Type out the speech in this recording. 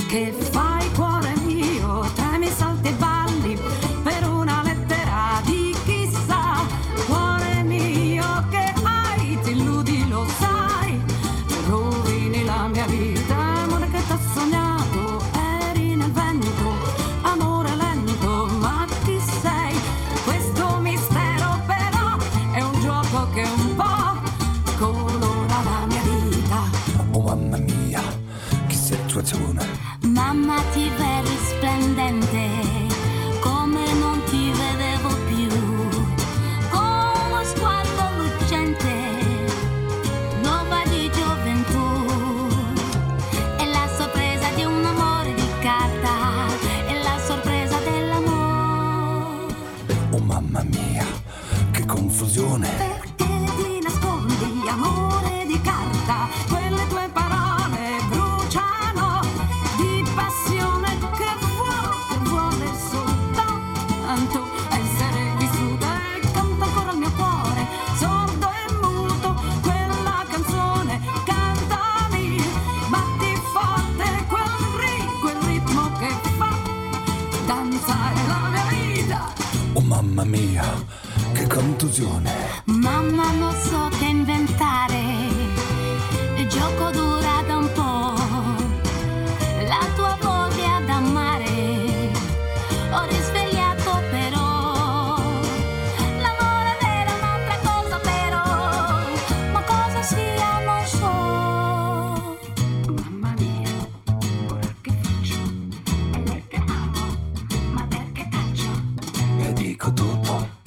Che fai, cuore mio? Tremi, salti e balli per una lettera di chissà. Cuore mio, che hai? Ti illudi, lo sai. Rovini la mia vita, amore che t'ho sognato. Eri nel vento, amore lento, ma chi sei? Questo mistero però è un gioco che un po' colora la mia vita. Oh mamma mia, che situazione. Mamma, ti vedi splendente, come non ti vedevo più, con uno sguardo lucente, nuova di gioventù. È la sorpresa di un amore di carta, è la sorpresa dell'amore. Oh mamma mia, che confusione. Perché ti nascondi, amore di carta? Quelle tue parole bruciano di passione che vuole soltanto essere vissuta. E canta ancora il mio cuore, sordo e muto, quella canzone. Cantami, batti forte quel ritmo che fa danzare la mia vita. Oh mamma mia, che contusione. Mamma, non so che inventare, il gioco dura da un po', la tua voglia d'amare ho risvegliato però, l'amore vero è un'altra cosa però, ma cosa sia non so. Mamma mia, ora che faccio? Perché amo, ma perché taccio? E dico tutto.